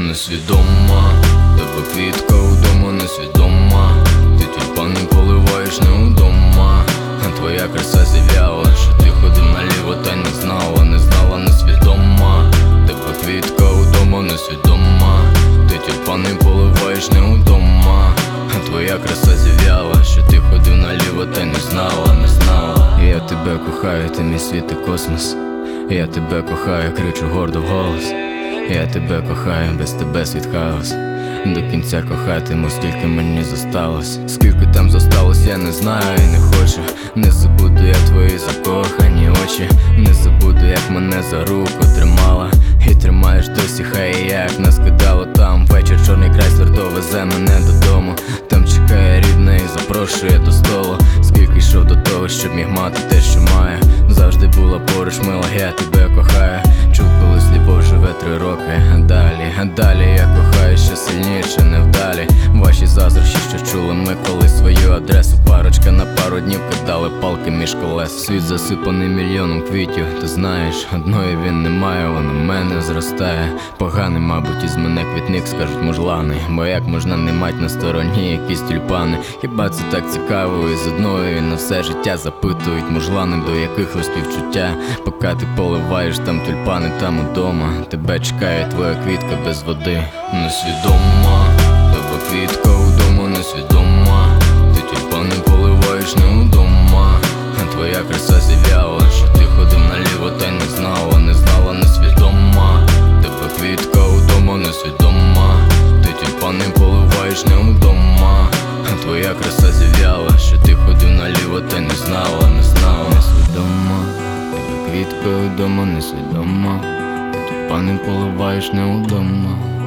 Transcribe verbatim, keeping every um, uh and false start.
Несвідома, тебе квітка вдома, несвідома. Ти тюльпани поливаєш не удома. А твоя краса зів'яла, що ти ходив наліво та й не знала, не знала, несвідома. Тебе квітка вдома, несвідома. Ти тюльпани поливаєш не удома. А твоя краса зів'яла, що ти ходив наліво та й не знала, не знала. Я тебе кохаю, ти мій світ і космос. Я тебе кохаю, кричу гордо вголос. Я тебе кохаю, без тебе світ хаос. До кінця кохатиму, скільки мені зосталось. Скільки там зосталось, я не знаю і не хочу. Не забуду я твої закохані очі. Не забуду, як мене за руку тримала. І тримаєш досі, хай як нас кидало там. Вечір чорний крайслер довезе мене додому. Там чекає рідна і запрошує до столу. Скільки йшов до того, щоб міг мати те, що маю. Завжди була поруч, мила, я тебе кохаю. Чув, колись любов живе три роки. А далі, а далі я кохаю ще сильніше, невдалі. Ваші заздрощі, що чули ми колись свою адресу. Парочка на пару днів кидали палки між колес. Світ засипаний мільйоном квітів. Ти знаєш, одної він не має, вона в мене зростає. Поганий, мабуть, із мене квітник, скажуть мужлани. Бо як можна не мать на стороні якісь тюльпани? Хіба це так цікаво? І з одної на все життя запитують мужлани, до яких ви співчуття. Поки ти поливаєш там тюльпани, там удома тебе чекає твоя квітка без води. Несвідома, тебе квітка вдома, несвідома. Ти тюльпани поливаєш не удома. А твоя краса зів'яла, що ти ходив наліво та й не знала, не знала, несвідома. Тебе квітка вдома, несвідома. Ти тюльпани поливаєш не удома. А твоя краса зів'яла, що ти ходив наліво та й не знала, не знала, несвідома. Тебе квітка вдома, несвідома. Ти тюльпани поливаєш не удома.